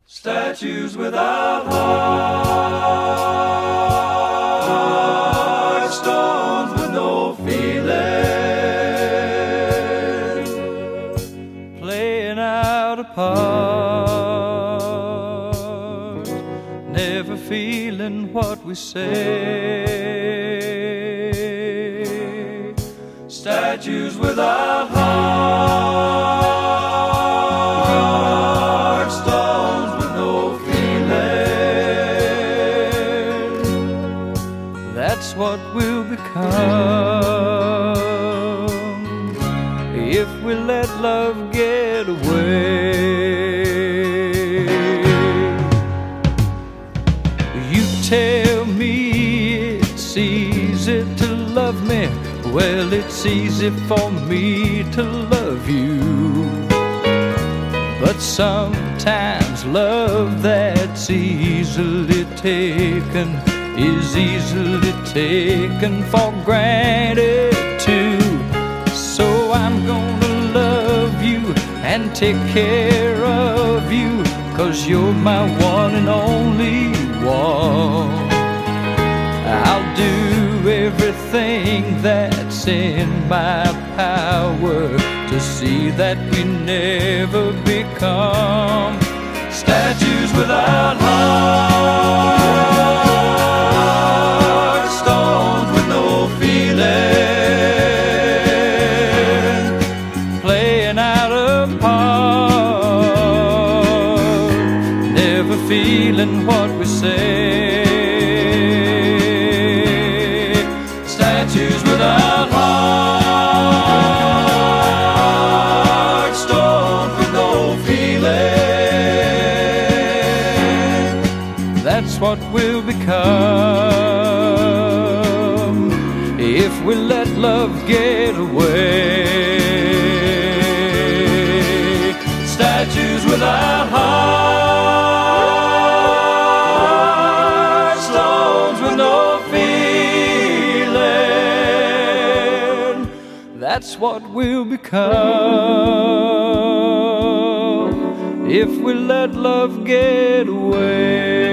Statues without hearts, stones with no feeling, playing out a part, never feeling what we say. Statues without hearts, stones with no feeling. That's what we'll become if we let love get away. You tell me it's easy to love me. Well, it's easy for me to love you, but sometimes love that's easily taken is easily taken for granted too. So I'm gonna love you and take care of you, 'cause you're my one and only one. I'll do everything that's in my power to see that we never become statues without hearts, stones with no feeling, playing out a part, never feeling what we say. Statues without hearts, stones with no feeling. That's what we'll become if we let love get away. Statues without hearts, stones with no feeling. That's what we'll become if we let love get away.